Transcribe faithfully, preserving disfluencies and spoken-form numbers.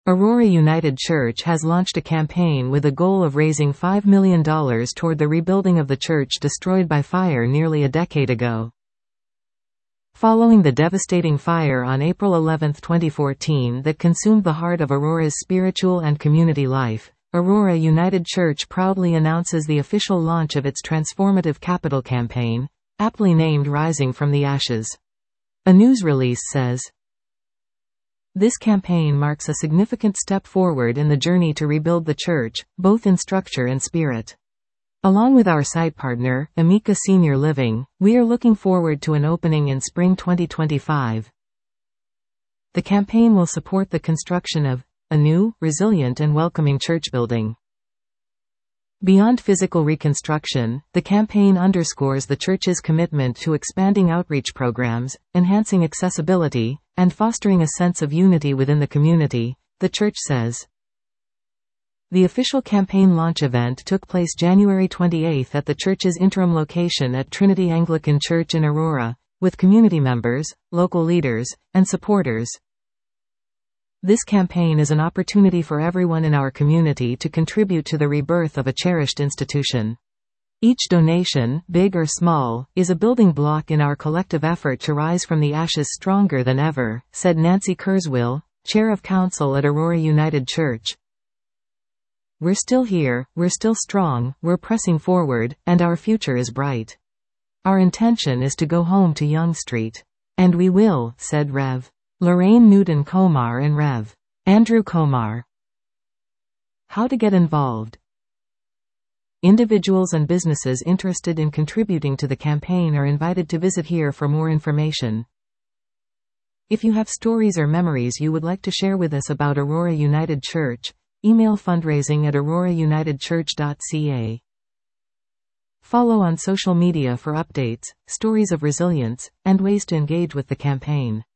Aurora United Church has launched a campaign with a goal of raising five million dollars toward the rebuilding of the church destroyed by fire nearly a decade ago. Following the devastating fire on April eleventh twenty fourteen that consumed the heart of Aurora's spiritual and community life, Aurora United Church proudly announces the official launch of its transformative capital campaign, aptly named Rising from the Ashes. A news release says, "This campaign marks a significant step forward in the journey to rebuild the church, both in structure and spirit. Along with our site partner, Amica Senior Living, we are looking forward to an opening in spring twenty twenty-five. The campaign will support the construction of a new, resilient and welcoming church building." Beyond physical reconstruction, the campaign underscores the church's commitment to expanding outreach programs, enhancing accessibility, and fostering a sense of unity within the community, the church says. The official campaign launch event took place January twenty-eighth at the church's interim location at Trinity Anglican Church in Aurora, with community members, local leaders, and supporters. This campaign is an opportunity for everyone in our community to contribute to the rebirth of a cherished institution. Each donation, big or small, is a building block in our collective effort to rise from the ashes stronger than ever, said Nancy Kurzweil, Chair of Council at Aurora United Church. "We're still here, we're still strong, we're pressing forward, and our future is bright. Our intention is to go home to Yonge Street. And we will," said Rev Lorraine Newton Komar and Rev Andrew Komar. How to get involved. Individuals and businesses interested in contributing to the campaign are invited to visit here for more information. If you have stories or memories you would like to share with us about Aurora United Church, email fundraising at aurora united church dot c a. Follow on social media for updates, stories of resilience, and ways to engage with the campaign.